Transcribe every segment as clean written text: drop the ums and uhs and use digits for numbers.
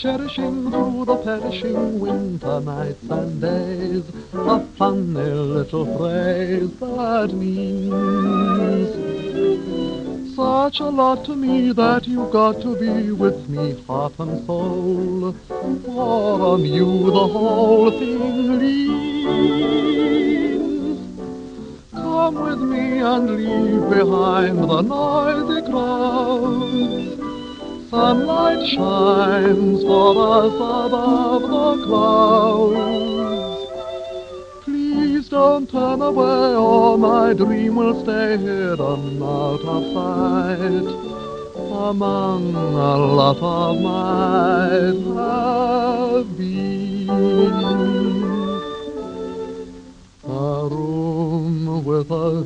cherishing through the perishing winter nights and days a funny little phrase that means such a lot to me that you've got to be with me heart and soul, for on you the whole thing leans. Come with me and leave behind the noisy crowds. Sunlight shines for us above the clouds. Please don't turn away or my dream will stay hidden out of sight among a lot of my have-beens. A room with a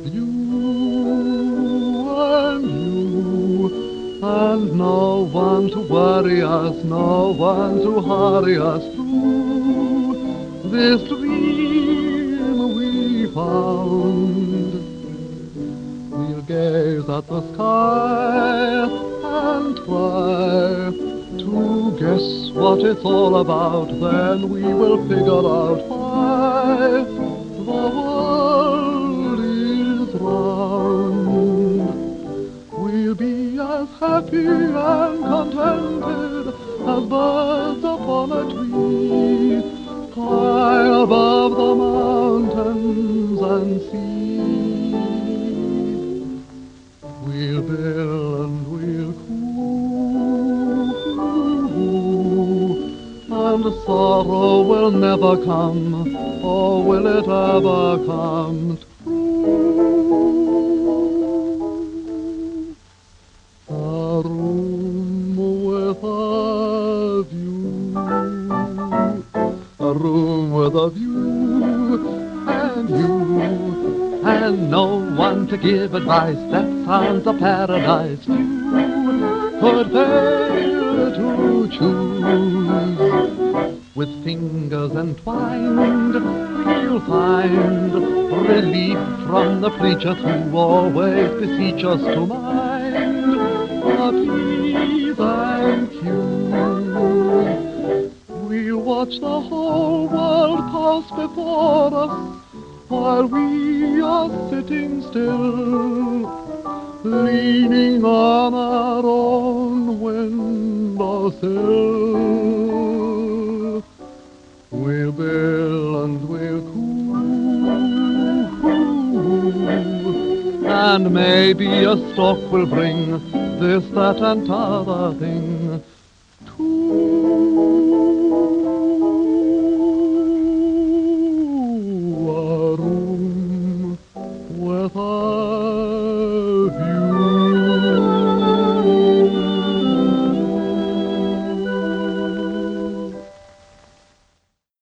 view and you, and no one to worry us, no one to hurry us through this dream we found. We'll gaze at the sky and try to guess what it's all about, then we will figure out why the world is round. We'll be as happy and contented as birds upon a tree, high above the mountains and sea. We'll bill and we'll coo, and sorrow will never come, or will it ever come true? A room with a view, a room with a view, and you, and no one to give advice. That sounds a paradise you could fail to choose. With fingers entwined, we'll find relief from the preachers who always beseech us to mind the P's and Q's. We'll watch the whole world pass before us while we are sitting still, leaning on our own windowsill. We'll bill and we'll coo, and maybe a stork will bring this, that, and t'other thing too.